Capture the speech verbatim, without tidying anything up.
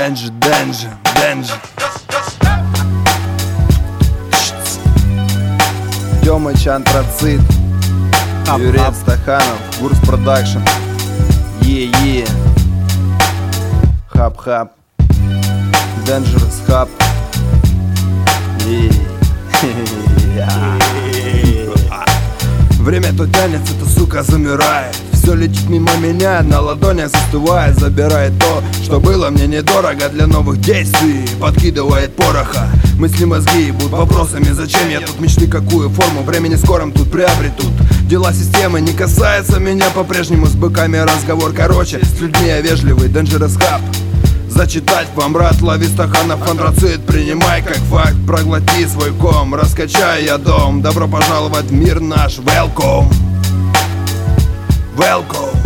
Danger, danger, danger. Тёмыч, Антрацит, Юрец, Стаханов, Гурс Продакшн. Е-е. Хап-хап. Dangerous Hub. Время то тянется, то, сука, замирает. Все летит мимо меня, на ладонях застывает. Забирает то, что было мне недорого для новых действий. Подкидывает пороха, мысли мозги будут вопросами. Зачем я тут, мечты какую форму времени скором тут приобретут. Дела системы не касаются меня по-прежнему. С быками разговор короче, с людьми я вежливый. Dangerous Hub. Зачитать вам, брат, лови Стаханов, Антрацит. Принимай как факт, проглоти свой ком. Раскачай я дом, добро пожаловать в мир наш. Welcome, welcome.